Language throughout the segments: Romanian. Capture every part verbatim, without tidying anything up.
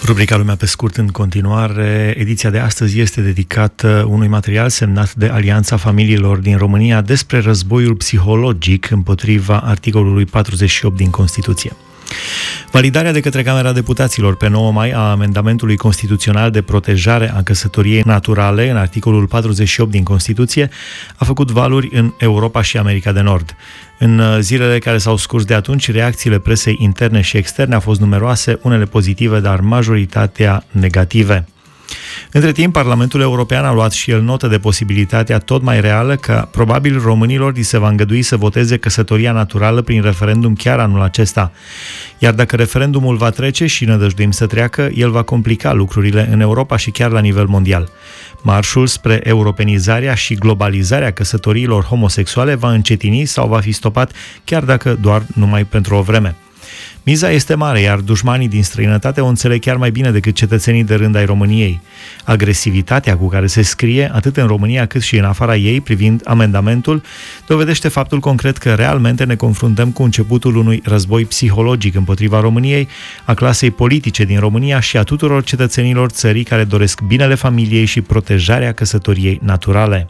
Rubrica Lumea pe scurt în continuare. Ediția de astăzi este dedicată unui material semnat de Alianța Familiilor din România despre războiul psihologic împotriva articolului patruzeci și opt din Constituție. Validarea de către Camera Deputaților pe nouă mai a amendamentului constituțional de protejare a căsătoriei naturale în articolul patruzeci și opt din Constituție a făcut valuri în Europa și America de Nord. În zilele care s-au scurs de atunci, reacțiile presei interne și externe au fost numeroase, unele pozitive, dar majoritatea negative. Între timp, Parlamentul European a luat și el notă de posibilitatea tot mai reală că probabil românilor li se va îngădui să voteze căsătoria naturală prin referendum chiar anul acesta. Iar dacă referendumul va trece și nădăjduim să treacă, el va complica lucrurile în Europa și chiar la nivel mondial. Marșul spre europenizarea și globalizarea căsătoriilor homosexuale va încetini sau va fi stopat, chiar dacă doar numai pentru o vreme. Miza este mare, iar dușmanii din străinătate o înțeleg chiar mai bine decât cetățenii de rând ai României. Agresivitatea cu care se scrie, atât în România cât și în afara ei, privind amendamentul, dovedește faptul concret că realmente ne confruntăm cu începutul unui război psihologic împotriva României, a clasei politice din România și a tuturor cetățenilor țării care doresc binele familiei și protejarea căsătoriei naturale.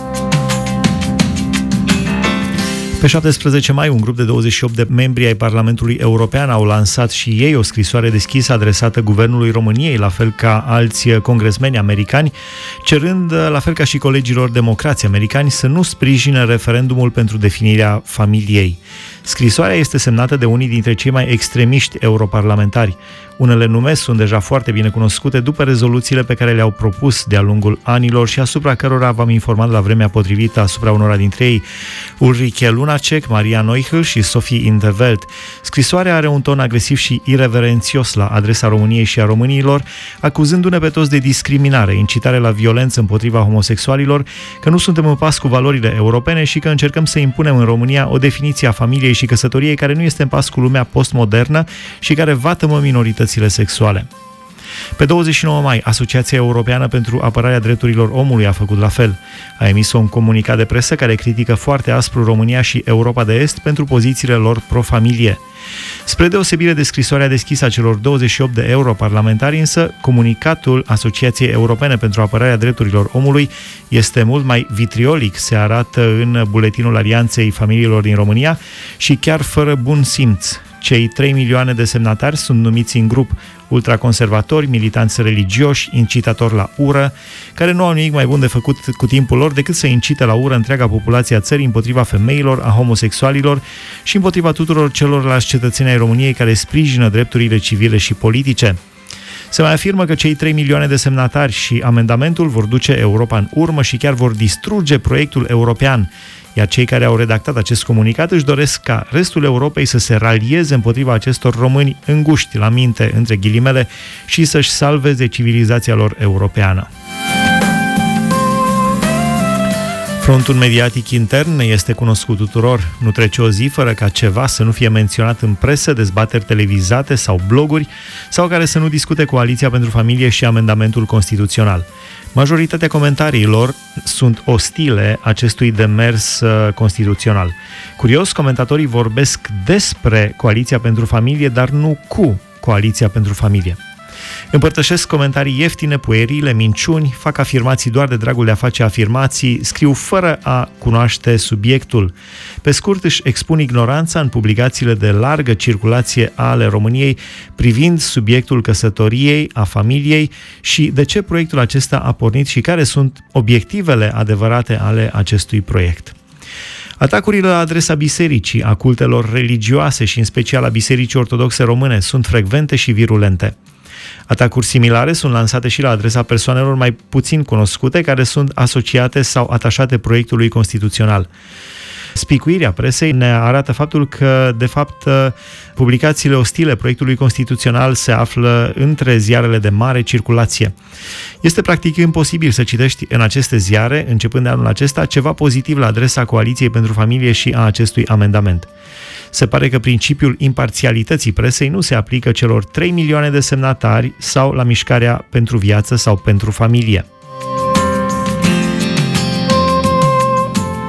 Pe șaptesprezece mai, un grup de douăzeci și opt de membri ai Parlamentului European au lansat și ei o scrisoare deschisă adresată Guvernului României, la fel ca alți congresmeni americani, cerând, la fel ca și colegilor democrați americani, să nu sprijine referendumul pentru definirea familiei. Scrisoarea este semnată de unii dintre cei mai extremiști europarlamentari. Unele nume sunt deja foarte bine cunoscute după rezoluțiile pe care le-au propus de-a lungul anilor și asupra cărora v-am informat la vremea potrivită asupra unora dintre ei: Ulrike Lunacek, Maria Neuchl și Sophie in 't Veld. Scrisoarea are un ton agresiv și ireverențios la adresa României și a românilor, acuzându-ne pe toți de discriminare, incitare la violență împotriva homosexualilor, că nu suntem în pas cu valorile europene și că încercăm să impunem în România o definiție a familiei și căsătoriei care nu este în pas cu lumea postmodernă și care vatămă minoritățile sexuale. Pe douăzeci și nouă mai, Asociația Europeană pentru Apărarea Drepturilor Omului a făcut la fel. A emis un comunicat de presă care critică foarte aspru România și Europa de Est pentru pozițiile lor pro-familie. Spre deosebire de scrisoarea deschisă a celor douăzeci și opt de europarlamentari, însă, comunicatul Asociației Europene pentru Apărarea Drepturilor Omului este mult mai vitriolic, se arată în buletinul Alianței Familiilor din România, și chiar fără bun simț. Cei trei milioane de semnatari sunt numiți în grup: ultraconservatori, militanți religioși, incitatori la ură, care nu au nimic mai bun de făcut cu timpul lor decât să incite la ură întreaga populație a țării împotriva femeilor, a homosexualilor și împotriva tuturor celorlalți cetățeni ai României care sprijină drepturile civile și politice. Se mai afirmă că cei trei milioane de semnatari și amendamentul vor duce Europa în urmă și chiar vor distruge proiectul european, iar cei care au redactat acest comunicat își doresc ca restul Europei să se ralieze împotriva acestor români înguști la minte, între ghilimele, și să-și salveze civilizația lor europeană. Frontul mediatic intern este cunoscut tuturor. Nu trece o zi fără ca ceva să nu fie menționat în presă, dezbateri televizate sau bloguri, sau care să nu discute Coaliția pentru Familie și amendamentul constituțional. Majoritatea comentariilor sunt ostile acestui demers constituțional. Curios, comentatorii vorbesc despre Coaliția pentru Familie, dar nu cu Coaliția pentru Familie. Împărtășesc comentarii ieftine, puerile, minciuni, fac afirmații doar de dragul de a face afirmații, scriu fără a cunoaște subiectul. Pe scurt, își expun ignoranța în publicațiile de largă circulație ale României privind subiectul căsătoriei, a familiei și de ce proiectul acesta a pornit și care sunt obiectivele adevărate ale acestui proiect. Atacurile la adresa bisericii, a cultelor religioase și în special a Bisericii Ortodoxe Române sunt frecvente și virulente. Atacuri similare sunt lansate și la adresa persoanelor mai puțin cunoscute care sunt asociate sau atașate proiectului constituțional. Spicuirea presei ne arată faptul că, de fapt, publicațiile ostile proiectului constituțional se află între ziarele de mare circulație. Este practic imposibil să citești în aceste ziare, începând de anul acesta, ceva pozitiv la adresa Coaliției pentru Familie și a acestui amendament. Se pare că principiul imparțialității presei nu se aplică celor trei milioane de semnatari sau la mișcarea pentru viață sau pentru familie.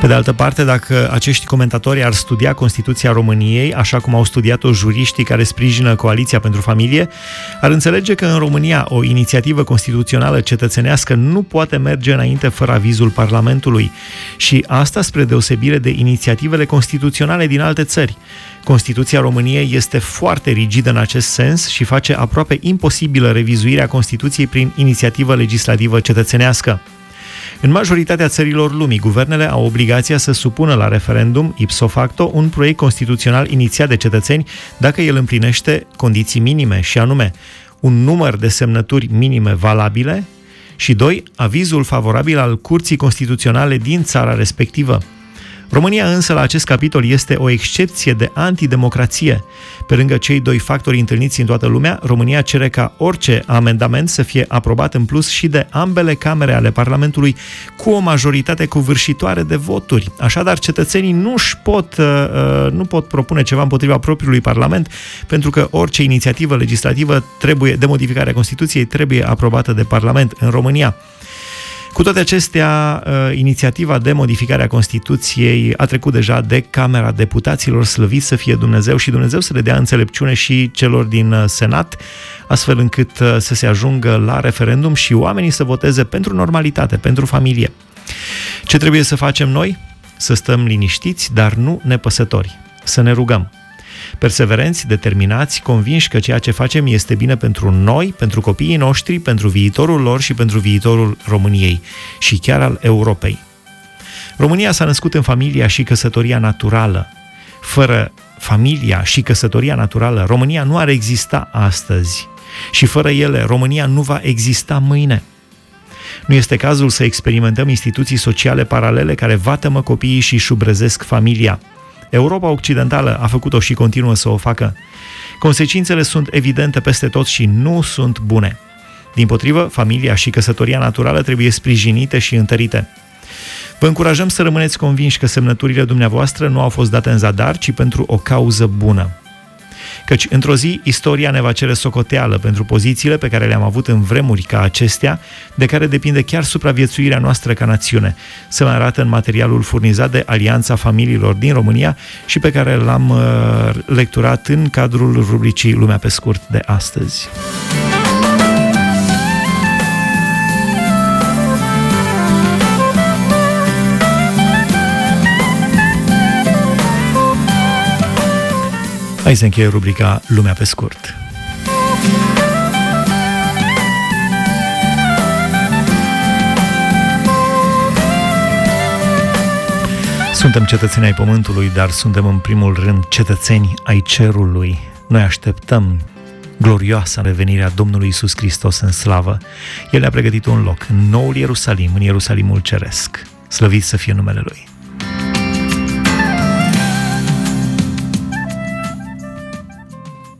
Pe de altă parte, dacă acești comentatori ar studia Constituția României, așa cum au studiat-o juriștii care sprijină Coaliția pentru Familie, ar înțelege că în România o inițiativă constituțională cetățenească nu poate merge înainte fără avizul Parlamentului. Și asta spre deosebire de inițiativele constituționale din alte țări. Constituția României este foarte rigidă în acest sens și face aproape imposibilă revizuirea Constituției prin inițiativă legislativă cetățenească. În majoritatea țărilor lumii, guvernele au obligația să supună la referendum, ipso facto, un proiect constituțional inițiat de cetățeni dacă el împlinește condiții minime, și anume un număr de semnături minime valabile și, doi, avizul favorabil al Curții Constituționale din țara respectivă. România însă la acest capitol este o excepție de antidemocrație. Pe lângă cei doi factori întâlniți în toată lumea, România cere ca orice amendament să fie aprobat în plus și de ambele camere ale Parlamentului cu o majoritate covârșitoare de voturi. Așadar, cetățenii nu-și pot, nu pot propune ceva împotriva propriului Parlament, pentru că orice inițiativă legislativă trebuie, de modificare a Constituției trebuie aprobată de Parlament în România. Cu toate acestea, inițiativa de modificare a Constituției a trecut deja de Camera Deputaților, slăvit să fie Dumnezeu, și Dumnezeu să le dea înțelepciune și celor din Senat, astfel încât să se ajungă la referendum și oamenii să voteze pentru normalitate, pentru familie. Ce trebuie să facem noi? Să stăm liniștiți, dar nu nepăsători. Să ne rugăm. Perseverenți, determinați, convinși că ceea ce facem este bine pentru noi, pentru copiii noștri, pentru viitorul lor și pentru viitorul României și chiar al Europei. România s-a născut în familia și căsătoria naturală. Fără familia și căsătoria naturală, România nu ar exista astăzi și fără ele, România nu va exista mâine. Nu este cazul să experimentăm instituții sociale paralele care vatămă copiii și șubrezesc familia. Europa Occidentală a făcut-o și continuă să o facă. Consecințele sunt evidente peste tot și nu sunt bune. Dimpotrivă, familia și căsătoria naturală trebuie sprijinite și întărite. Vă încurajăm să rămâneți convinși că semnăturile dumneavoastră nu au fost date în zadar, ci pentru o cauză bună. Căci într-o zi, istoria ne va cere socoteală pentru pozițiile pe care le-am avut în vremuri ca acestea, de care depinde chiar supraviețuirea noastră ca națiune. Se mai arată în materialul furnizat de Alianța Familiilor din România și pe care l-am uh, lecturat în cadrul rubricii Lumea pe scurt de astăzi. Hai să încheie rubrica Lumea pe scurt. Suntem cetățeni ai Pământului, dar suntem în primul rând cetățeni ai Cerului. Noi așteptăm glorioasa revenirea Domnului Iisus Hristos în slavă. El ne-a pregătit un loc în noul Ierusalim, în Ierusalimul Ceresc. Slăvit să fie numele Lui!